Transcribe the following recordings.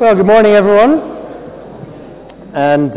Well, good morning, everyone. And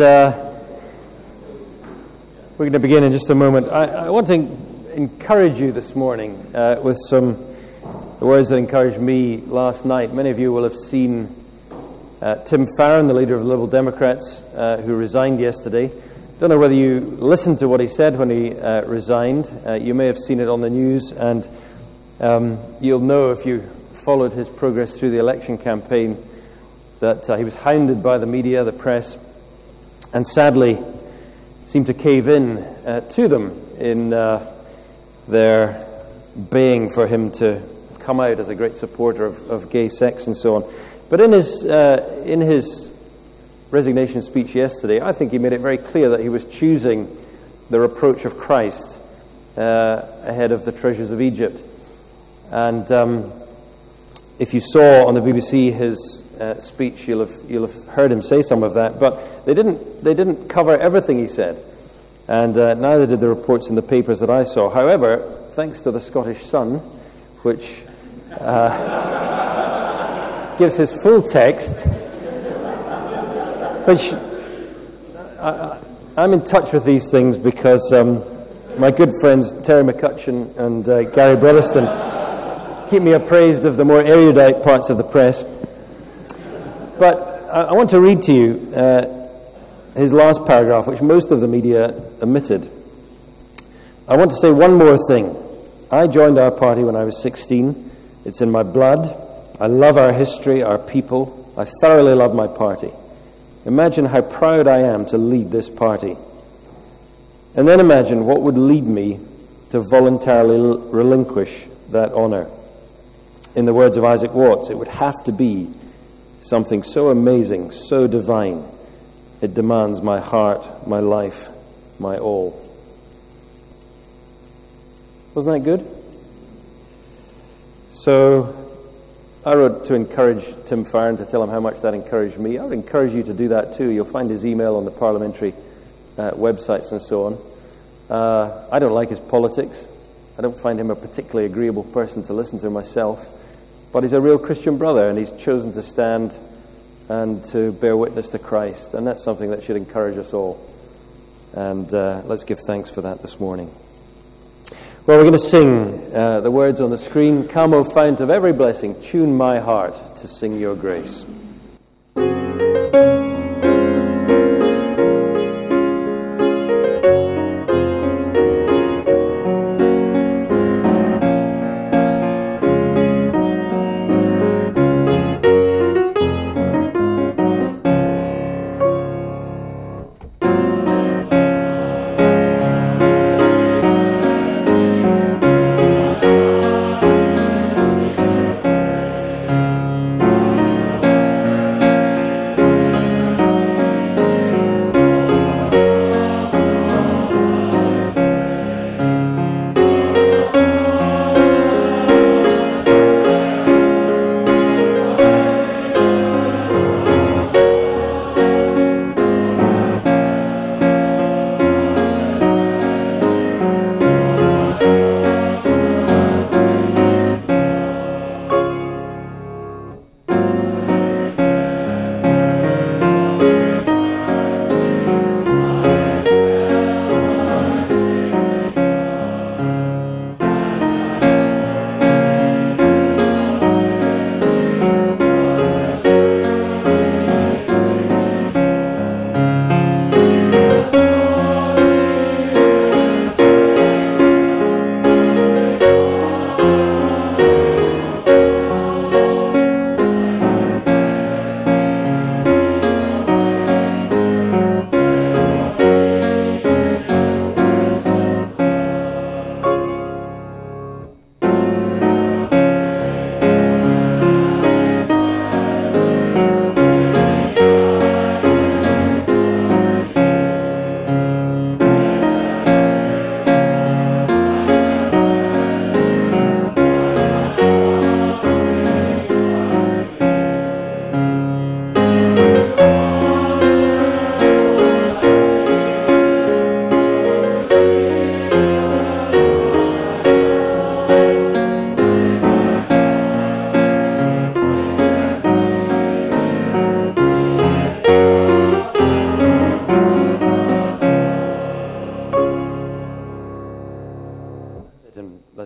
we're going to begin in just a moment. I want to encourage you this morning with the words that encouraged me last night. Many of you will have seen Tim Farron, the leader of the Liberal Democrats, who resigned yesterday. Don't know whether you listened to what he said when he resigned. You may have seen it on the news, and you'll know if you followed his progress through the election campaign that he was hounded by the media, the press, and sadly seemed to cave in to them in their baying for him to come out as a great supporter of gay sex and so on. But in his resignation speech yesterday, I think he made it very clear that he was choosing the reproach of Christ ahead of the treasures of Egypt. And if you saw on the BBC his speech, you'll have heard him say some of that. But they didn't cover everything he said, and neither did the reports in the papers that I saw. However, thanks to the Scottish Sun, which gives his full text, which I'm in touch with these things because my good friends Terry McCutcheon and Gary Brotherston keep me appraised of the more erudite parts of the press. But I want to read to you his last paragraph, which most of the media omitted. I want to say one more thing. I joined our party when I was 16. It's in my blood. I love our history, our people. I thoroughly love my party. Imagine how proud I am to lead this party. And then imagine what would lead me to voluntarily relinquish that honor. In the words of Isaac Watts, it would have to be something so amazing, so divine, it demands my heart, my life, my all. Wasn't that good? So I wrote to encourage Tim Farron, to tell him how much that encouraged me. I would encourage you to do that too. You'll find his email on the parliamentary websites and so on. I don't like his politics. I don't find him a particularly agreeable person to listen to myself. But he's a real Christian brother, and he's chosen to stand and to bear witness to Christ. And that's something that should encourage us all. And let's give thanks for that this morning. Well, we're going to sing the words on the screen. Come, O fount of every blessing, tune my heart to sing your grace.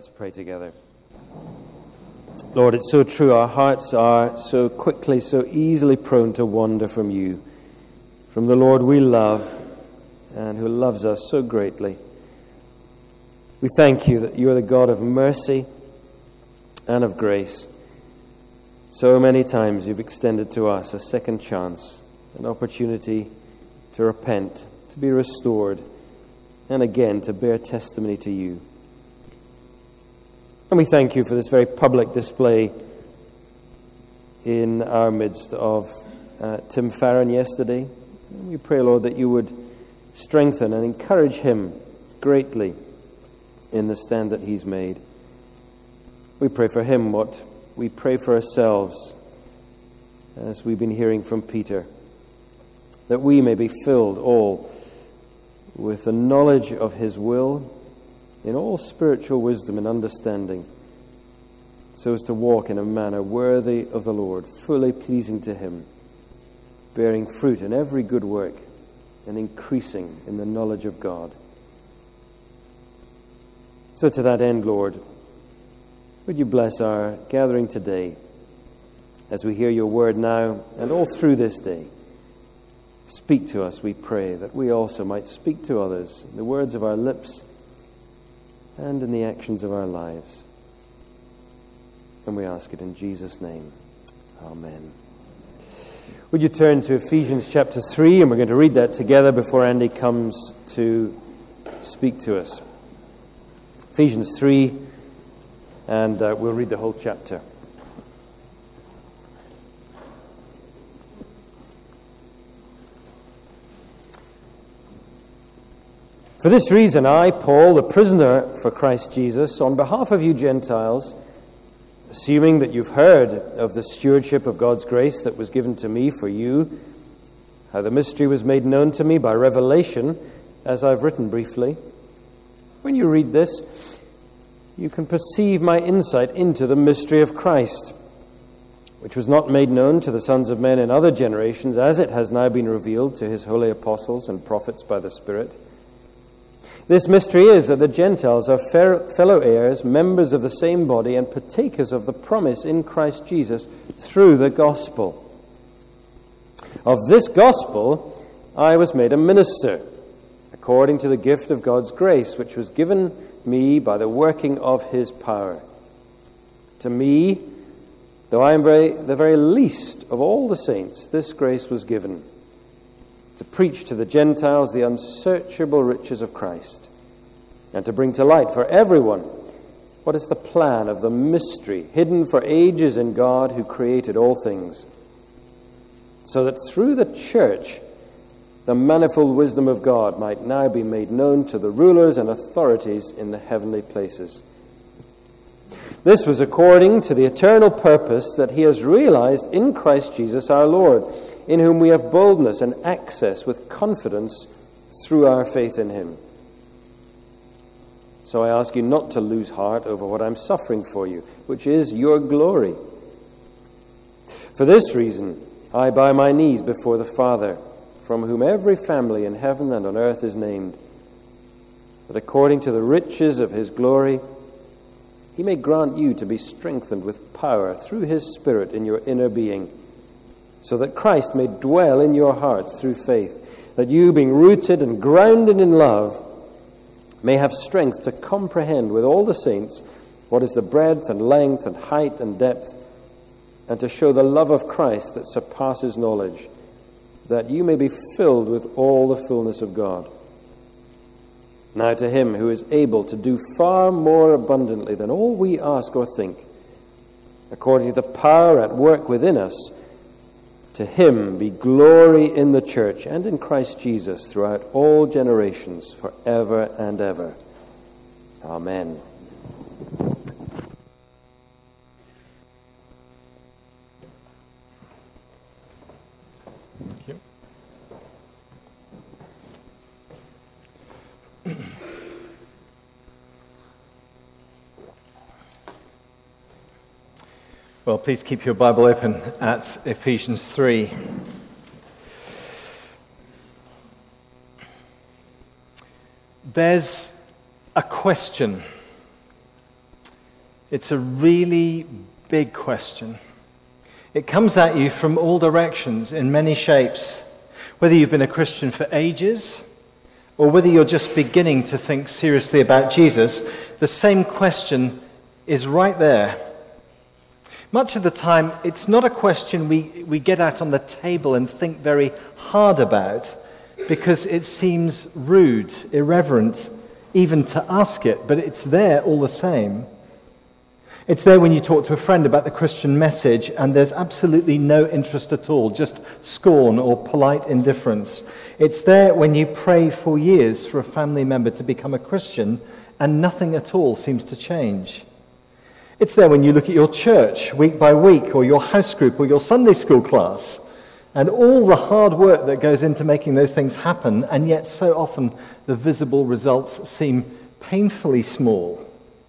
Let's pray together. Lord, it's so true. Our hearts are so quickly, so easily prone to wander from you, from the Lord we love and who loves us so greatly. We thank you that you are the God of mercy and of grace. So many times you've extended to us a second chance, an opportunity to repent, to be restored, and again to bear testimony to you. And we thank you for this very public display in our midst of Tim Farron yesterday. And we pray, Lord, that you would strengthen and encourage him greatly in the stand that he's made. We pray for him what we pray for ourselves, as we've been hearing from Peter, that we may be filled all with the knowledge of his will in all spiritual wisdom and understanding, so as to walk in a manner worthy of the Lord, fully pleasing to him, bearing fruit in every good work and increasing in the knowledge of God. So to that end, Lord, would you bless our gathering today as we hear your word now and all through this day. Speak to us, we pray, that we also might speak to others in the words of our lips and in the actions of our lives. And we ask it in Jesus' name. Amen. Would you turn to Ephesians chapter 3, and we're going to read that together before Andy comes to speak to us. Ephesians 3, and we'll read the whole chapter. For this reason, I, Paul, the prisoner for Christ Jesus, on behalf of you Gentiles, assuming that you've heard of the stewardship of God's grace that was given to me for you, how the mystery was made known to me by revelation, as I've written briefly. When you read this, you can perceive my insight into the mystery of Christ, which was not made known to the sons of men in other generations, as it has now been revealed to his holy apostles and prophets by the Spirit. This mystery is that the Gentiles are fellow heirs, members of the same body, and partakers of the promise in Christ Jesus through the gospel. Of this gospel I was made a minister, according to the gift of God's grace, which was given me by the working of his power. To me, though I am the very least of all the saints, this grace was given, to preach to the Gentiles the unsearchable riches of Christ, and to bring to light for everyone what is the plan of the mystery hidden for ages in God who created all things, so that through the church the manifold wisdom of God might now be made known to the rulers and authorities in the heavenly places. This was according to the eternal purpose that he has realized in Christ Jesus our Lord, in whom we have boldness and access with confidence through our faith in him. So I ask you not to lose heart over what I'm suffering for you, which is your glory. For this reason, I bow my knees before the Father, from whom every family in heaven and on earth is named, that according to the riches of his glory, he may grant you to be strengthened with power through his Spirit in your inner being, so that Christ may dwell in your hearts through faith, that you, being rooted and grounded in love, may have strength to comprehend with all the saints what is the breadth and length and height and depth, and to show the love of Christ that surpasses knowledge, that you may be filled with all the fullness of God. Now to him who is able to do far more abundantly than all we ask or think, according to the power at work within us, to him be glory in the church and in Christ Jesus throughout all generations, forever and ever. Amen. Thank you. Well, please keep your Bible open at Ephesians 3. There's a question It's a really big question. It comes at you from all directions in many shapes. Whether you've been a Christian for ages or whether you're just beginning to think seriously about Jesus, the same question is right there. Much of the time, it's not a question we get out on the table and think very hard about because it seems rude, irreverent, even to ask it, but it's there all the same. It's there when you talk to a friend about the Christian message and there's absolutely no interest at all, just scorn or polite indifference. It's there when you pray for years for a family member to become a Christian and nothing at all seems to change. It's there when you look at your church week by week or your house group or your Sunday school class and all the hard work that goes into making those things happen, and yet so often the visible results seem painfully small.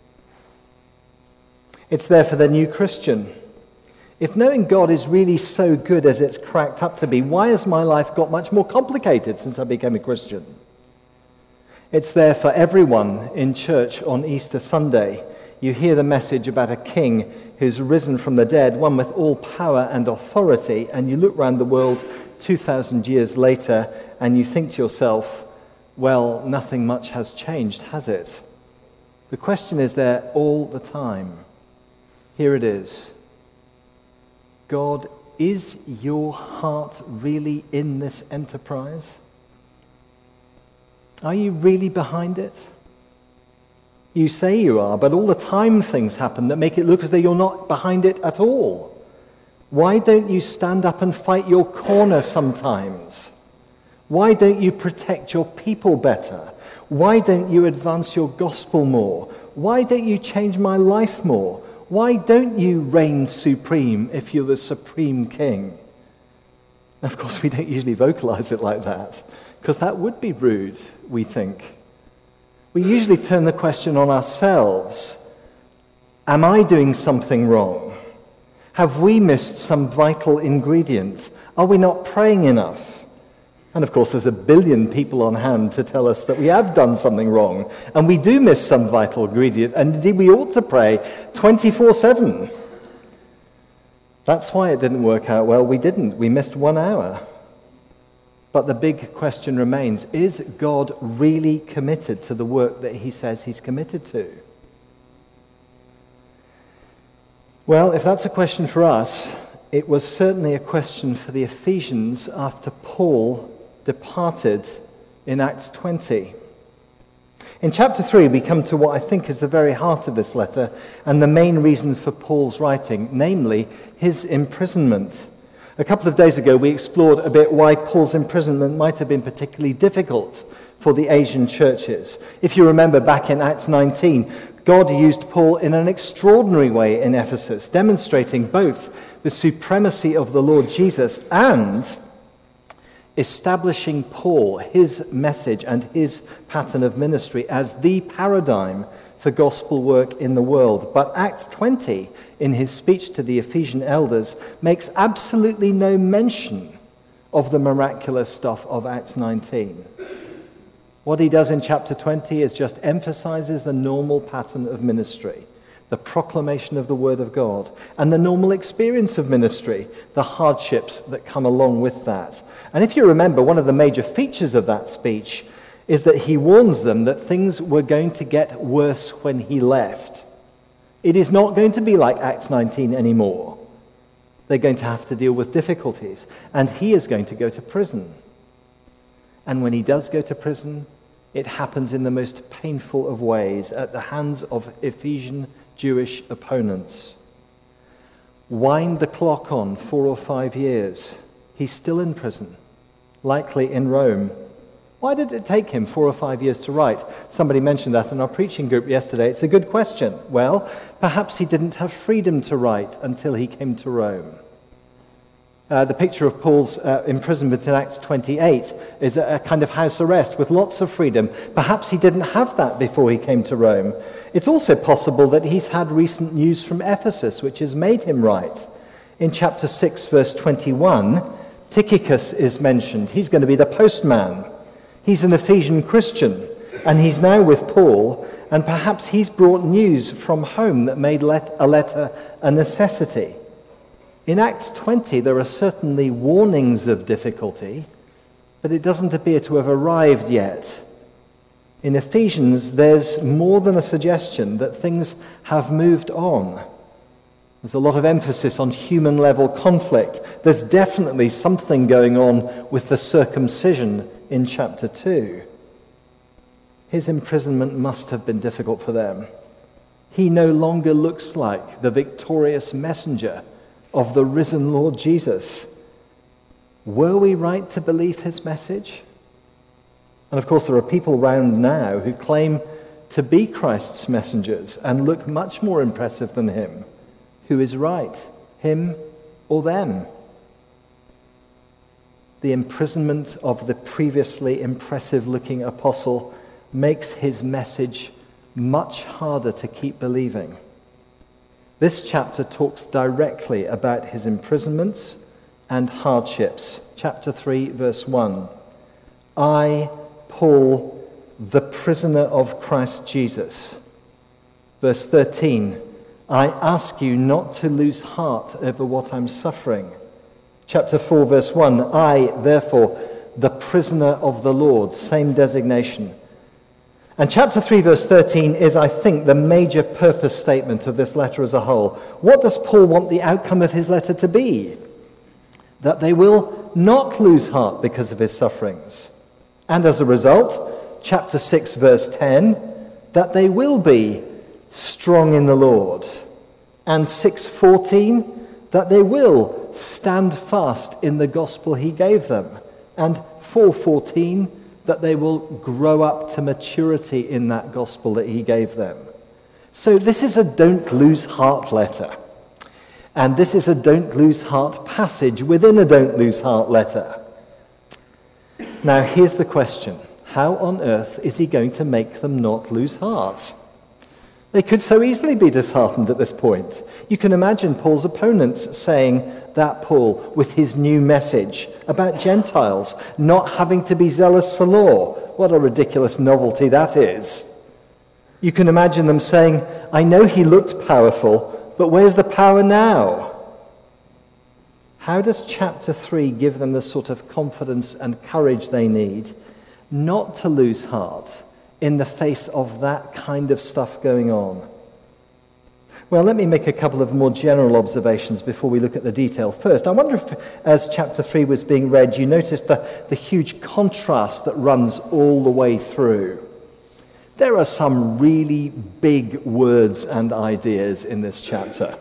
It's there for the new Christian. If knowing God is really so good as it's cracked up to be, why has my life got much more complicated since I became a Christian? It's there for everyone in church on Easter Sunday. You hear the message about a king who's risen from the dead, one with all power and authority, and you look around the world 2,000 years later and you think to yourself, well, nothing much has changed, has it? The question is there all the time. Here it is. God, is your heart really in this enterprise? Are you really behind it? You say you are, but all the time things happen that make it look as though you're not behind it at all. Why don't you stand up and fight your corner sometimes? Why don't you protect your people better? Why don't you advance your gospel more? Why don't you change my life more? Why don't you reign supreme if you're the supreme king? Of course, we don't usually vocalize it like that, because that would be rude, we think. We usually turn the question on ourselves. Am I doing something wrong? Have we missed some vital ingredient? Are we not praying enough? And of course, there's 1 billion people on hand to tell us that we have done something wrong, and we do miss some vital ingredient, and indeed we ought to pray 24/7. That's why it didn't work out well. We didn't. We missed 1 hour. But the big question remains, is God really committed to the work that he says he's committed to? Well, if that's a question for us, it was certainly a question for the Ephesians after Paul departed in Acts 20. In chapter 3, we come to what I think is the very heart of this letter and the main reason for Paul's writing, namely his imprisonment. A couple of days ago, we explored a bit why Paul's imprisonment might have been particularly difficult for the Asian churches. If you remember back in Acts 19, God used Paul in an extraordinary way in Ephesus, demonstrating both the supremacy of the Lord Jesus and establishing Paul, his message and his pattern of ministry as the paradigm for gospel work in the world. But Acts 20, in his speech to the Ephesian elders, makes absolutely no mention of the miraculous stuff of Acts 19. What he does in chapter 20 is just emphasizes the normal pattern of ministry, the proclamation of the word of God, and the normal experience of ministry, the hardships that come along with that. And if you remember, one of the major features of that speech is that he warns them that things were going to get worse when he left. It is not going to be like Acts 19 anymore. They're going to have to deal with difficulties, and he is going to go to prison. And when he does go to prison, it happens in the most painful of ways at the hands of Ephesian Jewish opponents. Wind the clock on 4 or 5 years. He's still in prison, likely in Rome. Why did it take him 4 or 5 years to write? Somebody mentioned that in our preaching group yesterday. It's a good question. Well, perhaps he didn't have freedom to write until he came to Rome. The picture of Paul's imprisonment in Acts 28 is a kind of house arrest with lots of freedom. Perhaps he didn't have that before he came to Rome. It's also possible that he's had recent news from Ephesus, which has made him write. In chapter 6, verse 21, Tychicus is mentioned. He's going to be the postman. He's an Ephesian Christian, and he's now with Paul, and perhaps he's brought news from home that made a letter a necessity. In Acts 20, there are certainly warnings of difficulty, but it doesn't appear to have arrived yet. In Ephesians, there's more than a suggestion that things have moved on. There's a lot of emphasis on human-level conflict. There's definitely something going on with the circumcision in chapter 2. His imprisonment must have been difficult for them. He no longer looks like the victorious messenger of the risen Lord Jesus. Were we right to believe his message? And of course, there are people around now who claim to be Christ's messengers and look much more impressive than him. Who is right, him or them? The imprisonment of the previously impressive-looking apostle makes his message much harder to keep believing. This chapter talks directly about his imprisonments and hardships. Chapter 3, verse 1. I, Paul, the prisoner of Christ Jesus. Verse 13. I ask you not to lose heart over what I'm suffering. Chapter 4, verse 1. I, therefore, the prisoner of the Lord. Same designation. And chapter 3, verse 13 is, I think, the major purpose statement of this letter as a whole. What does Paul want the outcome of his letter to be? That they will not lose heart because of his sufferings. And as a result, chapter 6, verse 10, that they will be strong in the Lord. And 6:14, that they will stand fast in the gospel he gave them. And 4:14, that they will grow up to maturity in that gospel that he gave them. So this is a don't lose heart letter. And this is a don't lose heart passage within a don't lose heart letter. Now here's the question. How on earth is he going to make them not lose heart? They could so easily be disheartened at this point. You can imagine Paul's opponents saying that Paul, with his new message about Gentiles not having to be zealous for law. What a ridiculous novelty that is. You can imagine them saying, I know he looked powerful, but where's the power now? How does chapter 3 give them the sort of confidence and courage they need not to lose heart in the face of that kind of stuff going on? Well, let me make a couple of more general observations before we look at the detail. First, I wonder if, as chapter 3 was being read, you noticed the huge contrast that runs all the way through. There are some really big words and ideas in this chapter.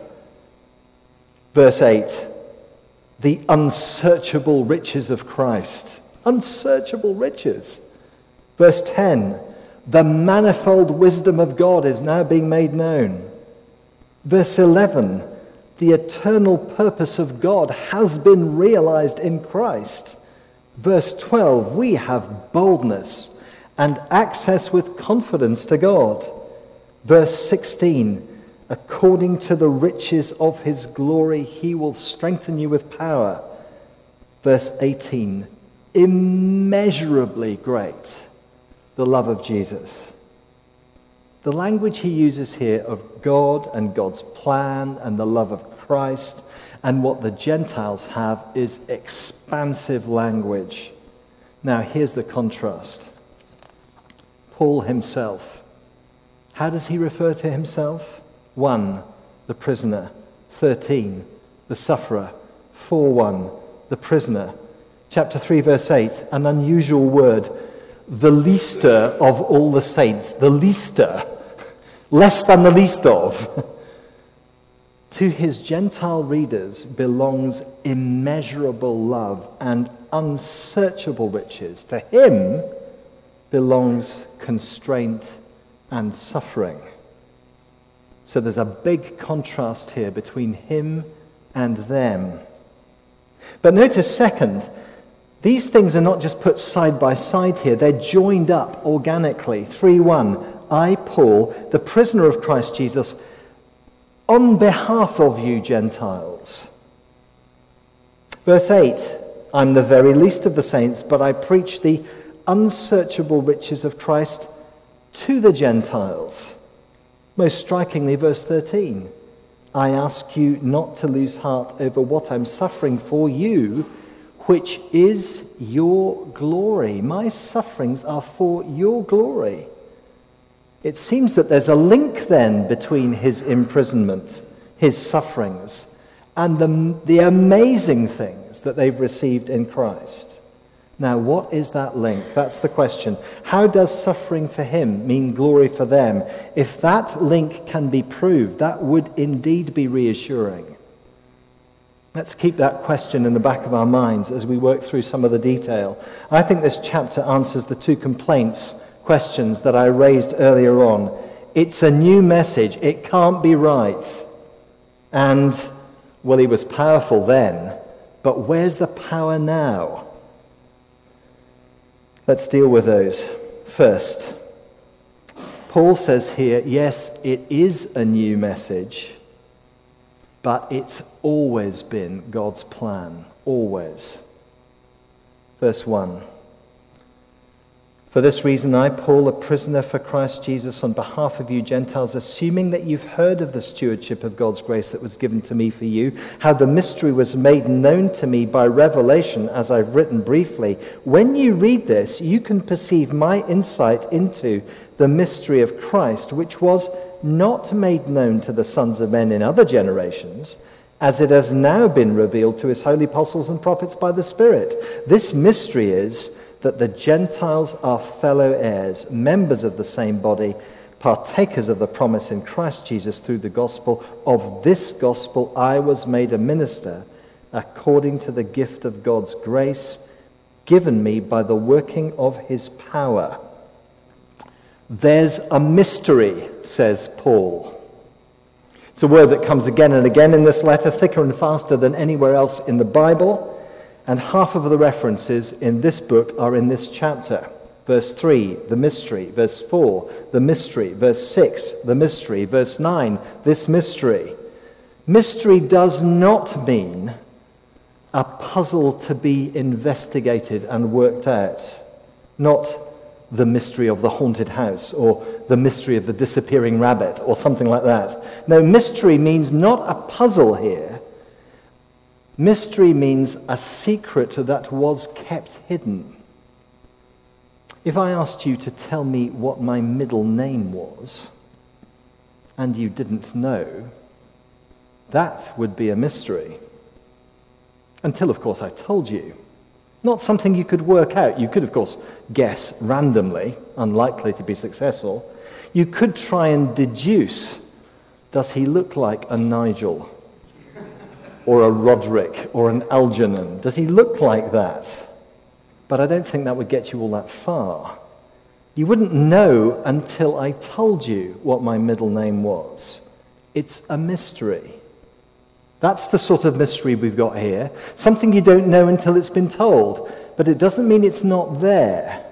Verse 8, the unsearchable riches of Christ. Unsearchable riches. Verse 10, the manifold wisdom of God is now being made known. Verse 11, the eternal purpose of God has been realized in Christ. Verse 12, we have boldness and access with confidence to God. Verse 16, according to the riches of his glory, he will strengthen you with power. Verse 18, immeasurably great, the love of Jesus. The language he uses here of God and God's plan and the love of Christ and what the Gentiles have is expansive language. Now, here's the contrast. Paul himself. How does he refer to himself? 1, the prisoner. 13, the sufferer. 4:1, the prisoner. Chapter 3, verse 8, an unusual word. The leaster of all the saints. The leaster. Less than the least of. To his Gentile readers belongs immeasurable love and unsearchable riches. To him belongs constraint and suffering. So there's a big contrast here between him and them. But notice, second, these things are not just put side by side here. They're joined up organically. 3:1. I, Paul, the prisoner of Christ Jesus, on behalf of you Gentiles. Verse 8. I'm the very least of the saints, but I preach the unsearchable riches of Christ to the Gentiles. Most strikingly, verse 13. I ask you not to lose heart over what I'm suffering for you, which is your glory. My sufferings are for your glory. It seems that there's a link then between his imprisonment, his sufferings, and the amazing things that they've received in Christ. Now, what is that link? That's the question. How does suffering for him mean glory for them? If that link can be proved, that would indeed be reassuring. Let's keep that question in the back of our minds as we work through some of the detail. I think this chapter answers the two questions that I raised earlier on. It's a new message. It can't be right. And, well, he was powerful then, but where's the power now? Let's deal with those. First, Paul says here, yes, it is a new message, but it's always been God's plan. Always. Verse 1. For this reason, I, Paul, a prisoner for Christ Jesus, on behalf of you Gentiles, assuming that you've heard of the stewardship of God's grace that was given to me for you, how the mystery was made known to me by revelation, as I've written briefly. When you read this, you can perceive my insight into the mystery of Christ, which was not made known to the sons of men in other generations, as it has now been revealed to his holy apostles and prophets by the Spirit. This mystery is that the Gentiles are fellow heirs, members of the same body, partakers of the promise in Christ Jesus through the gospel. Of this gospel I was made a minister according to the gift of God's grace given me by the working of his power. There's a mystery, says Paul. It's a word that comes again and again in this letter, thicker and faster than anywhere else in the Bible. And half of the references in this book are in this chapter. Verse 3, the mystery. Verse 4, the mystery. Verse 6, the mystery. Verse 9, this mystery. Mystery does not mean a puzzle to be investigated and worked out. Not the mystery of the haunted house or the mystery of the disappearing rabbit or something like that. No, mystery means not a puzzle here. Mystery means a secret that was kept hidden. If I asked you to tell me what my middle name was, and you didn't know, that would be a mystery. Until, of course, I told you. Not something you could work out. You could, of course, guess randomly, unlikely to be successful. You could try and deduce, does he look like a Nigel? Or a Roderick, or an Algernon? Does he look like that? But I don't think that would get you all that far. You wouldn't know until I told you what my middle name was. It's a mystery. That's the sort of mystery we've got here. Something you don't know until it's been told, but it doesn't mean it's not there.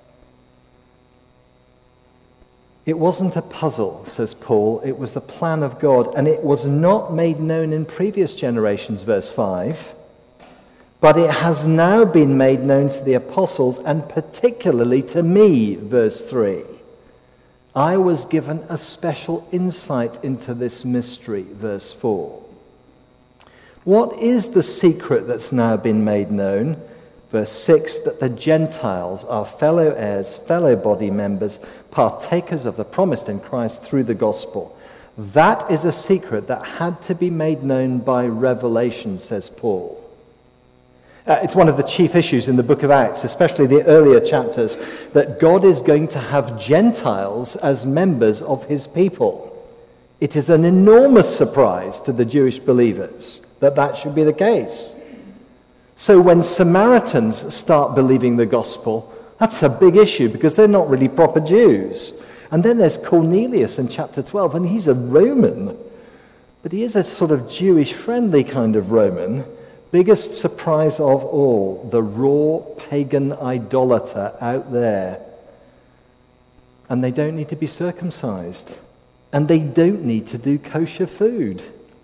It wasn't a puzzle, says Paul. It was the plan of God, and it was not made known in previous generations, verse 5. But it has now been made known to the apostles, and particularly to me, verse 3. I was given a special insight into this mystery, verse 4. What is the secret that's now been made known? Verse 6, that the Gentiles are fellow heirs, fellow body members, partakers of the promise in Christ through the gospel. That is a secret that had to be made known by revelation, says Paul. It's one of the chief issues in the book of Acts, especially the earlier chapters, that God is going to have Gentiles as members of his people. It is an enormous surprise to the Jewish believers that should be the case. So when Samaritans start believing the gospel, that's a big issue because they're not really proper Jews. And then there's Cornelius in chapter 12, and he's a Roman. But he is a sort of Jewish-friendly kind of Roman. Biggest surprise of all, the raw pagan idolater out there. And they don't need to be circumcised. And they don't need to do kosher food.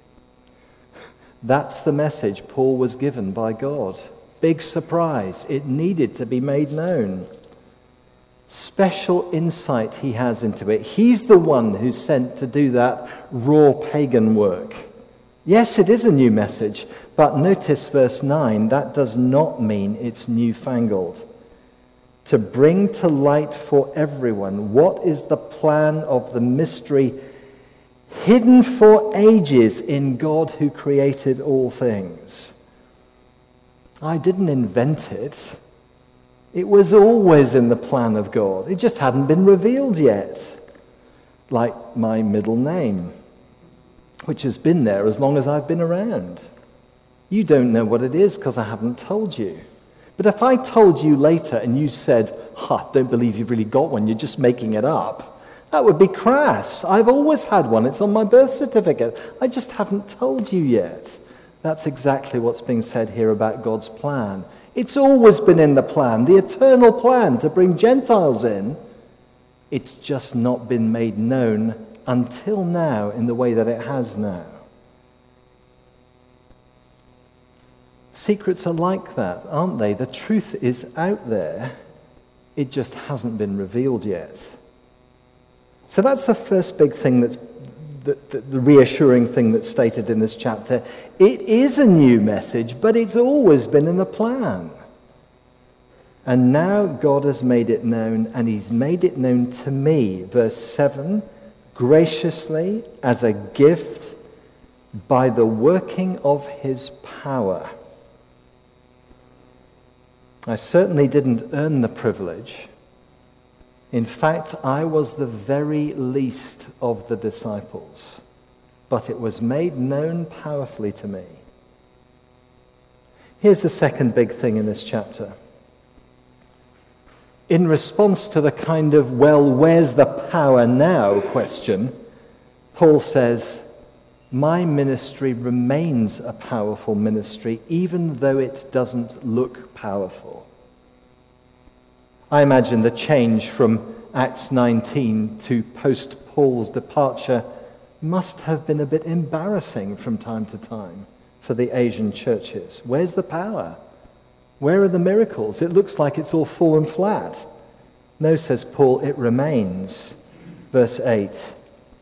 That's the message Paul was given by God. Big surprise. It needed to be made known. special insight he has into it. He's the one who's sent to do that raw pagan work. Yes, it is a new message, but notice verse 9, that does not mean it's newfangled. To bring to light for everyone what is the plan of the mystery hidden for ages in God who created all things. I didn't invent it. It was always in the plan of God. It just hadn't been revealed yet. Like my middle name, which has been there as long as I've been around. You don't know what it is because I haven't told you. But if I told you later and you said, don't believe you've really got one, you're just making it up, that would be crass. I've always had one. It's on my birth certificate. I just haven't told you yet. That's exactly what's being said here about God's plan. It's always been in the plan, the eternal plan to bring Gentiles in. It's just not been made known until now in the way that it has now. Secrets are like that, aren't they? The truth is out there. It just hasn't been revealed yet. So that's the first big thing that's the reassuring thing that's stated in this chapter. It is a new message, but it's always been in the plan. And now God has made it known, and he's made it known to me. Verse 7, graciously as a gift by the working of his power. I certainly didn't earn the privilege. In fact, I was the very least of the disciples, but it was made known powerfully to me. Here's the second big thing in this chapter. In response to the kind of, where's the power now question, Paul says, my ministry remains a powerful ministry, even though it doesn't look powerful. I imagine the change from Acts 19 to post-Paul's departure must have been a bit embarrassing from time to time for the Asian churches. Where's the power? Where are the miracles? It looks like it's all fallen flat. No, says Paul, it remains. Verse 8.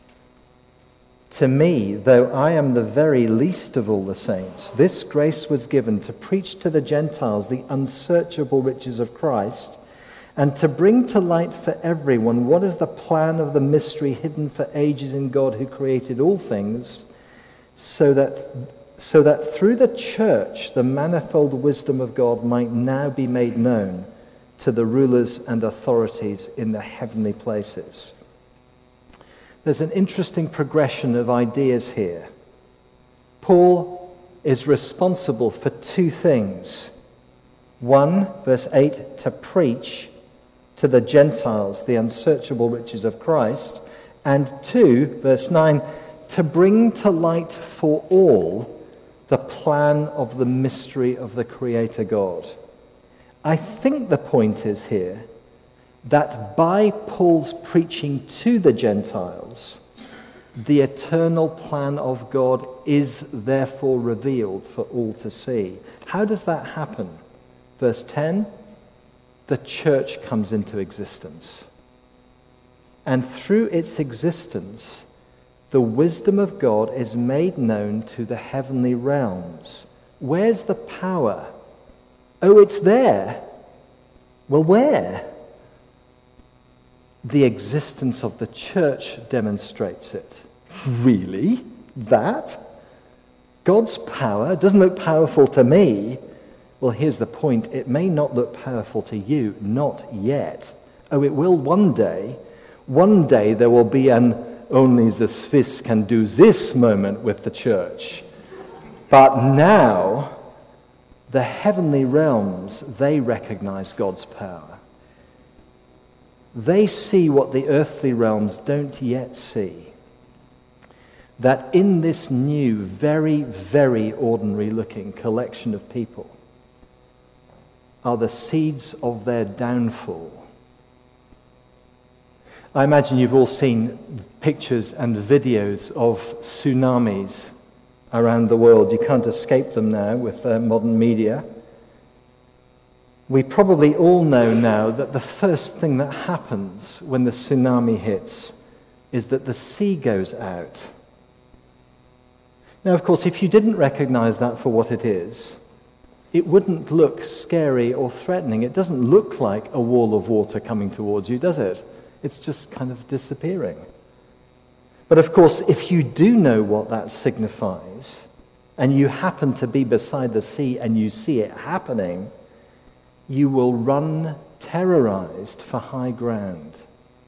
To me, though I am the very least of all the saints, this grace was given to preach to the Gentiles the unsearchable riches of Christ, and to bring to light for everyone what is the plan of the mystery hidden for ages in God who created all things, so that through the church the manifold wisdom of God might now be made known to the rulers and authorities in the heavenly places. There's an interesting progression of ideas here. Paul is responsible for two things. 1, verse 8, to preach to the Gentiles the unsearchable riches of Christ. And 2, verse 9, to bring to light for all the plan of the mystery of the Creator God. I think the point is here that by Paul's preaching to the Gentiles, the eternal plan of God is therefore revealed for all to see. How does that happen? Verse 10, the church comes into existence. And through its existence, the wisdom of God is made known to the heavenly realms. Where's the power? Oh, it's there. Well, where? The existence of the church demonstrates it. Really? That? God's power doesn't look powerful to me. Well, here's the point. It may not look powerful to you, not yet. Oh, it will one day. One day there will be an only the Swiss can do this moment with the church. But now, the heavenly realms, they recognize God's power. They see what the earthly realms don't yet see. That in this new, very, very ordinary looking collection of people are the seeds of their downfall. I imagine you've all seen pictures and videos of tsunamis around the world. You can't escape them now with modern media. We probably all know now that the first thing that happens when the tsunami hits is that the sea goes out. Now, of course, if you didn't recognize that for what it is, it wouldn't look scary or threatening. It doesn't look like a wall of water coming towards you, does it? It's just kind of disappearing. But of course, if you do know what that signifies, and you happen to be beside the sea and you see it happening, you will run terrorized for high ground.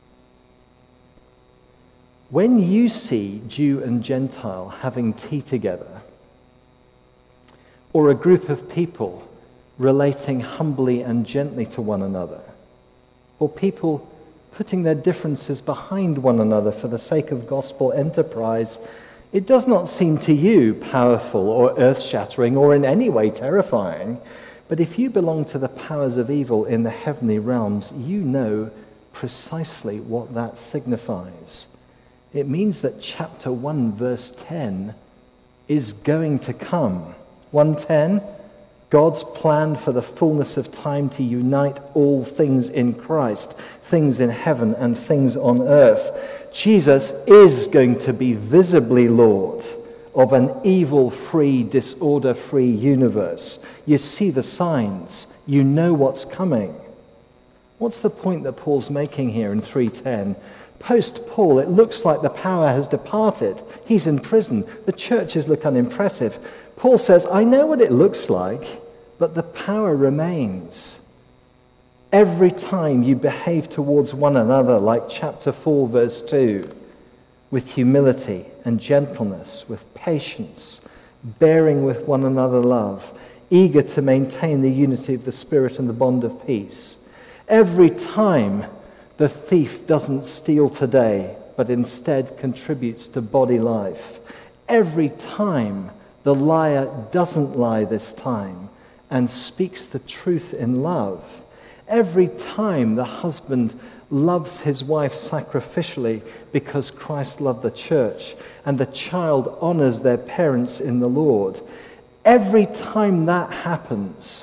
When you see Jew and Gentile having tea together, or a group of people relating humbly and gently to one another, or people putting their differences behind one another for the sake of gospel enterprise, it does not seem to you powerful or earth-shattering or in any way terrifying. But if you belong to the powers of evil in the heavenly realms, you know precisely what that signifies. It means that chapter 1, verse 10 is going to come. 1:10, God's plan for the fullness of time to unite all things in Christ, things in heaven and things on earth. Jesus is going to be visibly Lord of an evil-free, disorder-free universe. You see the signs. You know what's coming. What's the point that Paul's making here in 3:10? Post-Paul, it looks like the power has departed. He's in prison. The churches look unimpressive. Paul says, I know what it looks like, but the power remains. Every time you behave towards one another, like chapter 4, verse 2, with humility and gentleness, with patience, bearing with one another love, eager to maintain the unity of the Spirit and the bond of peace. Every time the thief doesn't steal today, but instead contributes to body life. Every time the liar doesn't lie this time and speaks the truth in love. Every time the husband loves his wife sacrificially because Christ loved the church, and the child honors their parents in the Lord. Every time that happens,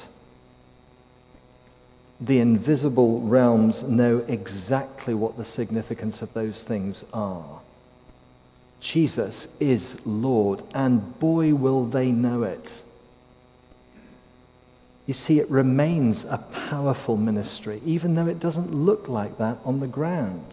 the invisible realms know exactly what the significance of those things are. Jesus is Lord, and boy will they know it. You see, it remains a powerful ministry, even though it doesn't look like that on the ground.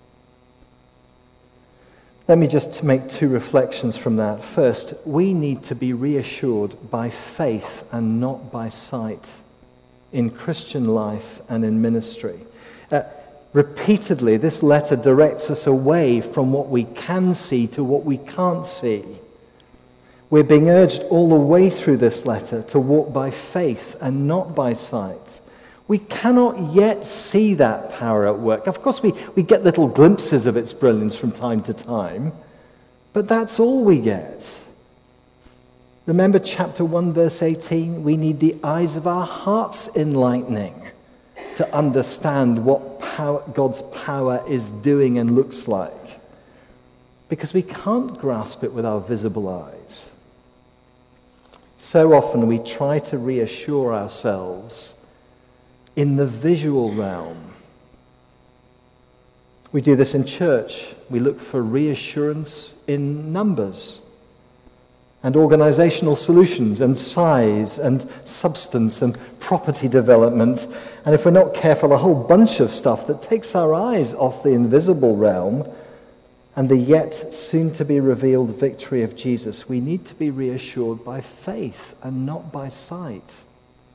Let me just make two reflections from that. First, we need to be reassured by faith and not by sight in Christian life and in ministry. Repeatedly, this letter directs us away from what we can see to what we can't see. We're being urged all the way through this letter to walk by faith and not by sight. We cannot yet see that power at work. Of course, we get little glimpses of its brilliance from time to time, but that's all we get. Remember chapter 1, verse 18? We need the eyes of our hearts enlightening to understand what God's power is doing and looks like. Because we can't grasp it with our visible eyes. So often we try to reassure ourselves in the visual realm. We do this in church. We look for reassurance in numbers and organizational solutions and size and substance and property development. And if we're not careful, a whole bunch of stuff that takes our eyes off the invisible realm and the yet soon-to-be-revealed victory of Jesus. We need to be reassured by faith and not by sight.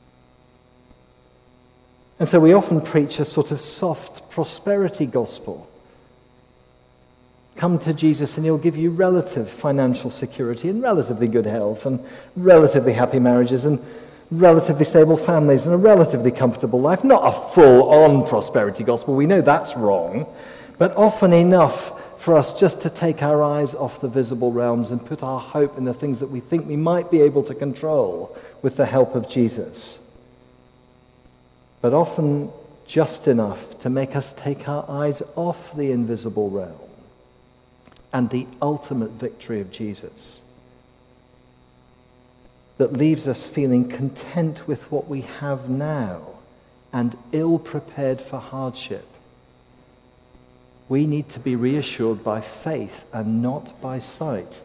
And so we often preach a sort of soft prosperity gospel. Come to Jesus and he'll give you relative financial security and relatively good health and relatively happy marriages and relatively stable families and a relatively comfortable life. Not a full-on prosperity gospel. We know that's wrong. But often enough for us just to take our eyes off the visible realms and put our hope in the things that we think we might be able to control with the help of Jesus. But often just enough to make us take our eyes off the invisible realm and the ultimate victory of Jesus, that leaves us feeling content with what we have now and ill-prepared for hardship. We need to be reassured by faith and not by sight.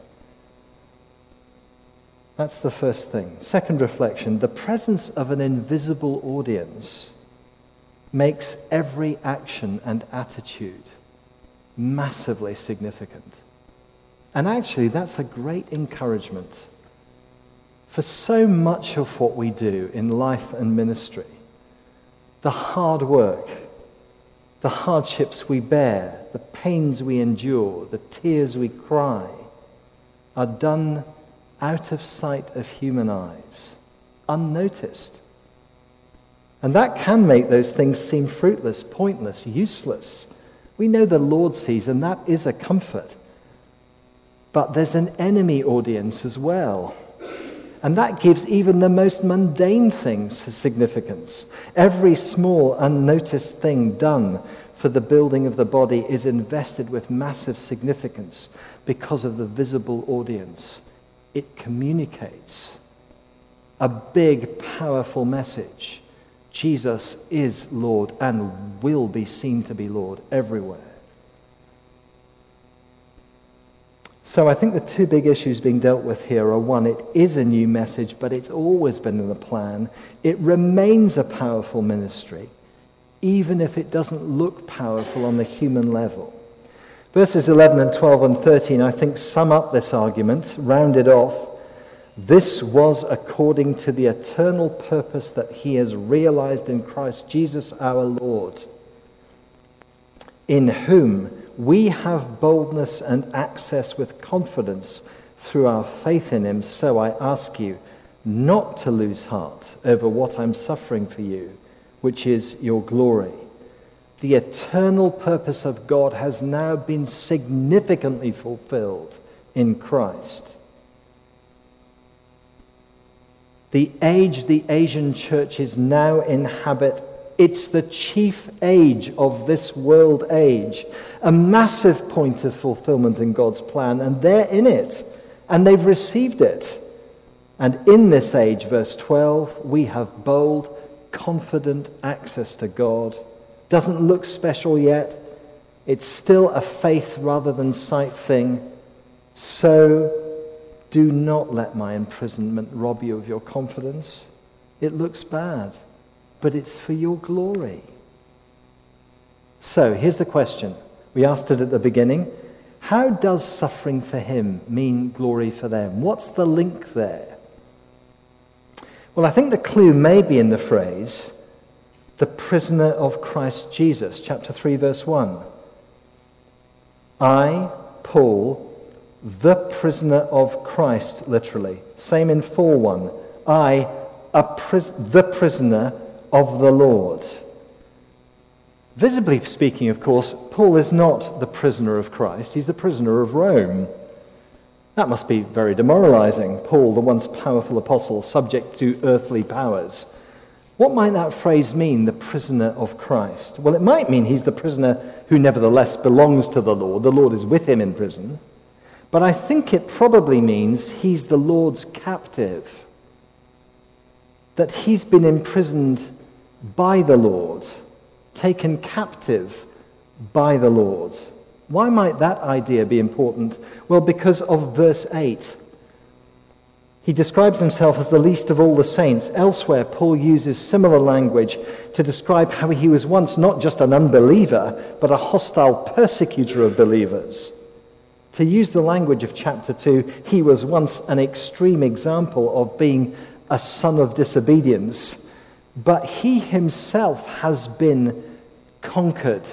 That's the first thing. Second reflection, the presence of an invisible audience makes every action and attitude massively significant. And actually, that's a great encouragement. For so much of what we do in life and ministry, the hard work, the hardships we bear, the pains we endure, the tears we cry, are done out of sight of human eyes, unnoticed. And that can make those things seem fruitless, pointless, useless. We know the Lord sees, and that is a comfort. But there's an enemy audience as well. And that gives even the most mundane things significance. Every small, unnoticed thing done for the building of the body is invested with massive significance because of the visible audience. It communicates a big, powerful message. Jesus is Lord and will be seen to be Lord everywhere. So I think the two big issues being dealt with here are, one, it is a new message, but it's always been in the plan. It remains a powerful ministry, even if it doesn't look powerful on the human level. Verses 11 and 12 and 13, I think, sum up this argument, round it off. This was according to the eternal purpose that he has realized in Christ Jesus our Lord, in whom we have boldness and access with confidence through our faith in him. So I ask you not to lose heart over what I'm suffering for you, which is your glory. The eternal purpose of God has now been significantly fulfilled in Christ. The age the Asian churches now inhabit, it's the chief age of this world age, a massive point of fulfillment in God's plan, and they're in it, and they've received it. And in this age, verse 12, we have bold, confident access to God. Doesn't look special yet. It's still a faith rather than sight thing. So do not let my imprisonment rob you of your confidence. It looks bad, but it's for your glory. So here's the question. We asked it at the beginning. How does suffering for him mean glory for them? What's the link there? Well, I think the clue may be in the phrase, the prisoner of Christ Jesus, chapter 3, verse 1. I, Paul, the prisoner of Christ, literally. Same in 4:1. I, the prisoner of the Lord. Visibly speaking, of course, Paul is not the prisoner of Christ. He's the prisoner of Rome. That must be very demoralizing. Paul, the once powerful apostle, subject to earthly powers. What might that phrase mean, the prisoner of Christ? Well, it might mean he's the prisoner who nevertheless belongs to the Lord. The Lord is with him in prison. But I think it probably means he's the Lord's captive. That he's been imprisoned by the Lord, taken captive by the Lord. Why might that idea be important? Well, because of verse 8. He describes himself as the least of all the saints. Elsewhere, Paul uses similar language to describe how he was once not just an unbeliever, but a hostile persecutor of believers. To use the language of chapter 2, he was once an extreme example of being a son of disobedience, but he himself has been conquered,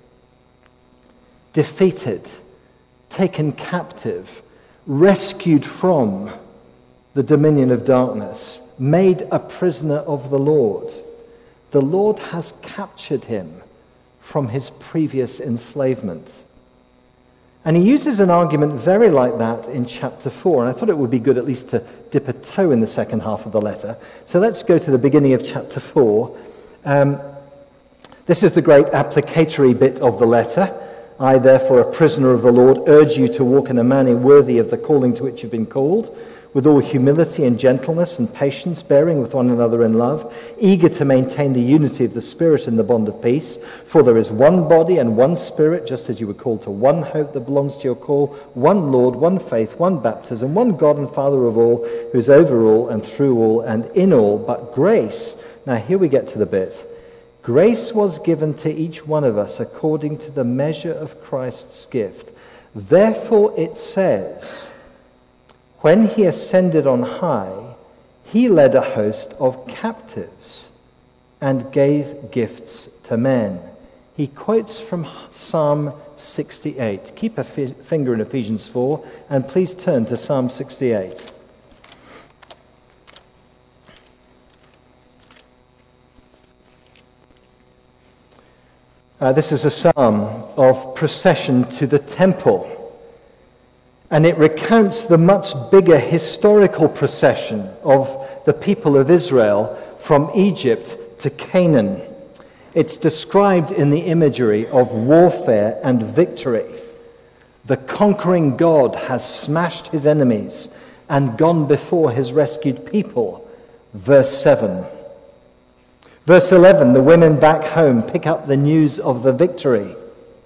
defeated, taken captive, rescued from the dominion of darkness, made a prisoner of the Lord. The Lord has captured him from his previous enslavement. And he uses an argument very like that in chapter 4, and I thought it would be good at least to dip a toe in the second half of the letter. So let's go to the beginning of chapter 4. This is the great applicatory bit of the letter. I, therefore, a prisoner of the Lord, urge you to walk in a manner worthy of the calling to which you've been called, with all humility and gentleness and patience, bearing with one another in love, eager to maintain the unity of the Spirit in the bond of peace. For there is one body and one Spirit, just as you were called to one hope that belongs to your call, one Lord, one faith, one baptism, one God and Father of all, who is over all and through all and in all. But grace, now here we get to the bit, grace was given to each one of us according to the measure of Christ's gift. Therefore it says, when he ascended on high, he led a host of captives and gave gifts to men. He quotes from Psalm 68. Keep a finger in Ephesians 4, and please turn to Psalm 68. This is a psalm of procession to the temple. And it recounts the much bigger historical procession of the people of Israel from Egypt to Canaan. It's described in the imagery of warfare and victory. The conquering God has smashed his enemies and gone before his rescued people. Verse 7. Verse 11, the women back home pick up the news of the victory.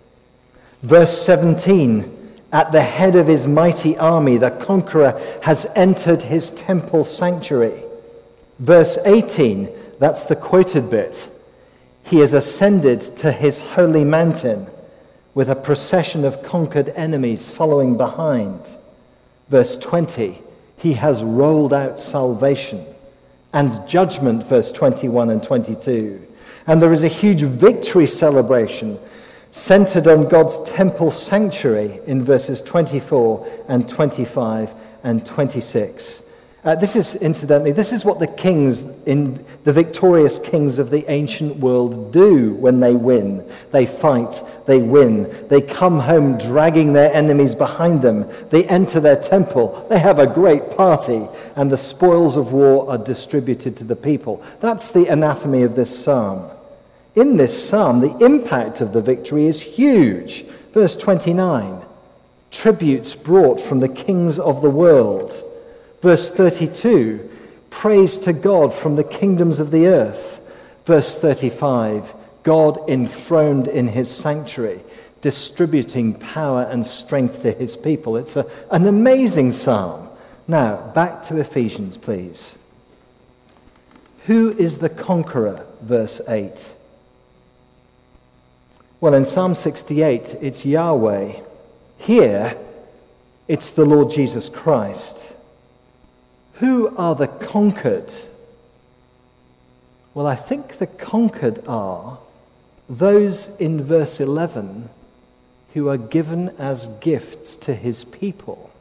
Verse 17, at the head of his mighty army, the conqueror has entered his temple sanctuary. Verse 18, that's the quoted bit. He has ascended to his holy mountain with a procession of conquered enemies following behind. Verse 20, he has rolled out salvation and judgment, verse 21 and 22. And there is a huge victory celebration centered on God's temple sanctuary in verses 24 and 25 and 26. This is what the kings, in the victorious kings of the ancient world do when they win. They fight, they win. They come home dragging their enemies behind them. They enter their temple. They have a great party, and the spoils of war are distributed to the people. That's the anatomy of this psalm. In this psalm, the impact of the victory is huge. Verse 29, tributes brought from the kings of the world. Verse 32, praise to God from the kingdoms of the earth. Verse 35, God enthroned in his sanctuary, distributing power and strength to his people. It's an amazing psalm. Now, back to Ephesians, please. Who is the conqueror? Verse 8. Well, in Psalm 68, it's Yahweh. Here, it's the Lord Jesus Christ. Who are the conquered? Well, I think the conquered are those in verse 11 who are given as gifts to his people.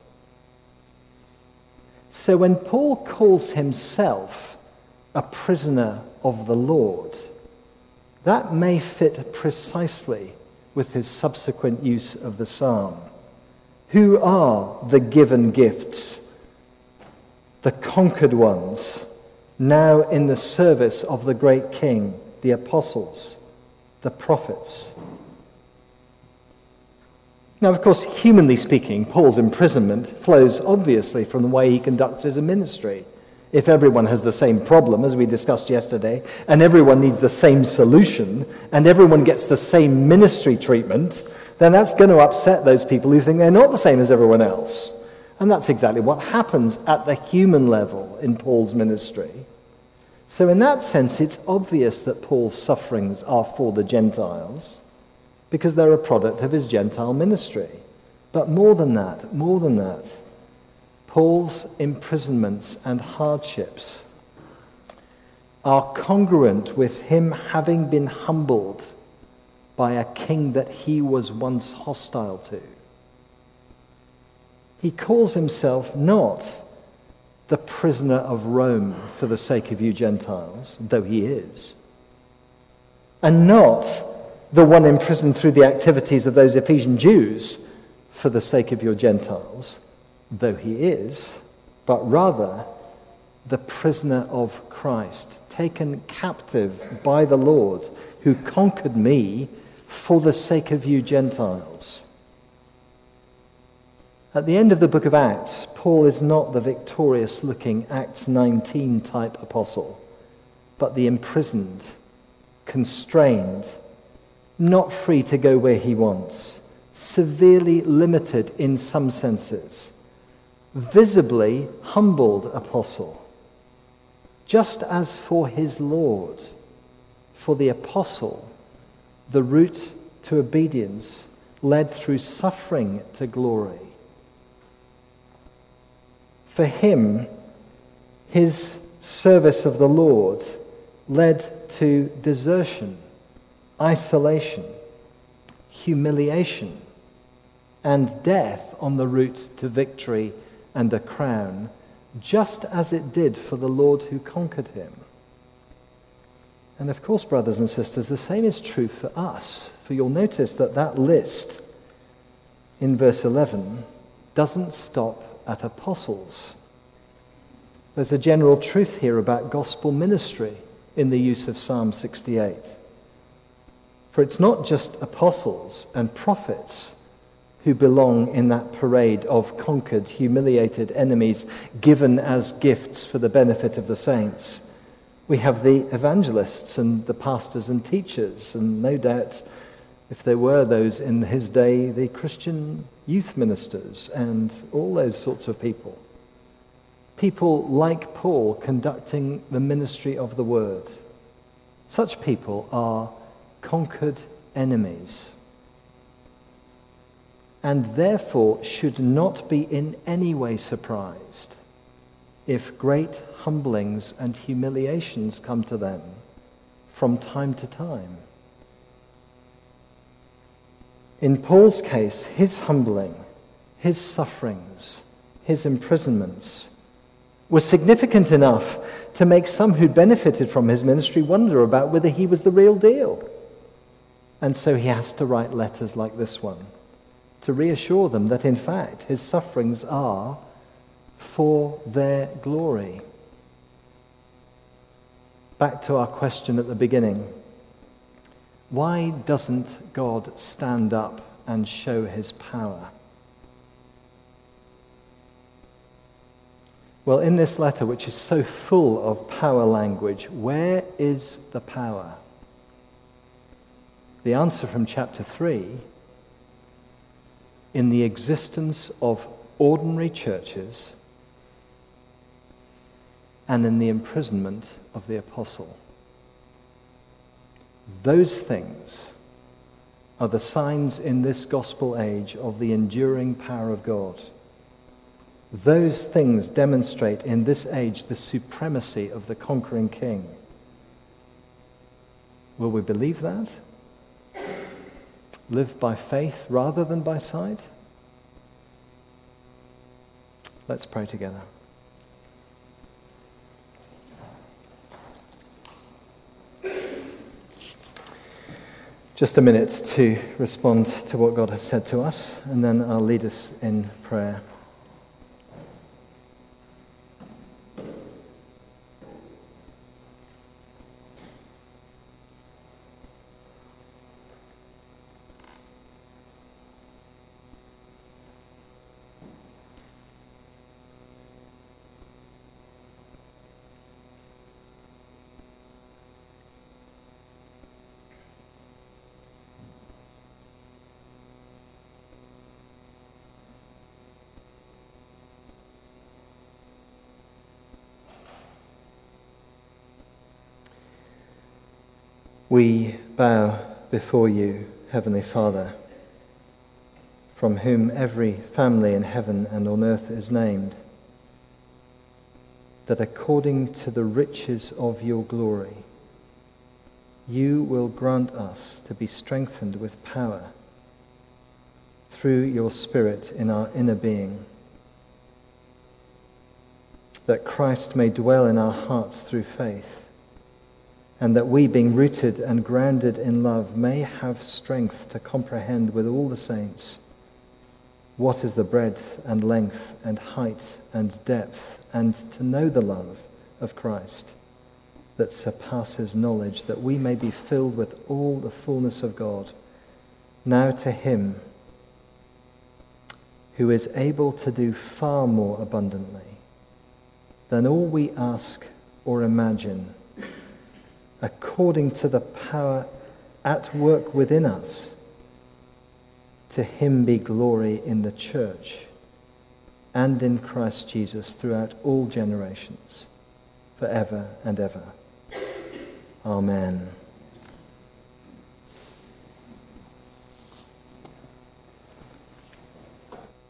So when Paul calls himself a prisoner of the Lord, that may fit precisely with his subsequent use of the psalm. Who are the given gifts? The conquered ones, now in the service of the great king, the apostles, the prophets. Now, of course, humanly speaking, Paul's imprisonment flows obviously from the way he conducts his ministry. If everyone has the same problem, as we discussed yesterday, and everyone needs the same solution, and everyone gets the same ministry treatment, then that's going to upset those people who think they're not the same as everyone else. And that's exactly what happens at the human level in Paul's ministry. So in that sense, it's obvious that Paul's sufferings are for the Gentiles, because they're a product of his Gentile ministry. But more than that, Paul's imprisonments and hardships are congruent with him having been humbled by a king that he was once hostile to. He calls himself not the prisoner of Rome for the sake of you Gentiles, though he is, and not the one imprisoned through the activities of those Ephesian Jews for the sake of your Gentiles, though he is, but rather the prisoner of Christ, taken captive by the Lord, who conquered me for the sake of you Gentiles. At the end of the book of Acts, Paul is not the victorious-looking Acts 19 type apostle, but the imprisoned, constrained, not free to go where he wants, severely limited in some senses, visibly humbled apostle. Just as for his Lord, for the apostle, the route to obedience led through suffering to glory. For him, his service of the Lord led to desertion, isolation, humiliation, and death on the route to victory and a crown, just as it did for the Lord who conquered him. And of course, brothers and sisters, the same is true for us. For you'll notice that list in verse 11 doesn't stop at apostles. There's a general truth here about gospel ministry in the use of Psalm 68. For it's not just apostles and prophets who belong in that parade of conquered, humiliated enemies given as gifts for the benefit of the saints. We have the evangelists and the pastors and teachers, and no doubt, if there were those in his day, the Christian youth ministers and all those sorts of people. People like Paul conducting the ministry of the word. Such people are conquered enemies, and therefore should not be in any way surprised if great humblings and humiliations come to them from time to time. In Paul's case, his humbling, his sufferings, his imprisonments were significant enough to make some who benefited from his ministry wonder about whether he was the real deal. And so he has to write letters like this one to reassure them that in fact his sufferings are for their glory. Back to our question at the beginning. Why doesn't God stand up and show his power? Well, in this letter, which is so full of power language, where is the power? The answer from chapter 3, in the existence of ordinary churches and in the imprisonment of the apostle. Those things are the signs in this gospel age of the enduring power of God. Those things demonstrate in this age the supremacy of the conquering king. Will we believe that? Live by faith rather than by sight? Let's pray together. Just a minute to respond to what God has said to us, and then I'll lead us in prayer. We bow before you, Heavenly Father, from whom every family in heaven and on earth is named, that according to the riches of your glory, you will grant us to be strengthened with power through your Spirit in our inner being, that Christ may dwell in our hearts through faith, and that we, being rooted and grounded in love, may have strength to comprehend with all the saints what is the breadth and length and height and depth, and to know the love of Christ that surpasses knowledge, that we may be filled with all the fullness of God. Now to him who is able to do far more abundantly than all we ask or imagine, according to the power at work within us. To him be glory in the church and in Christ Jesus throughout all generations, forever and ever. Amen.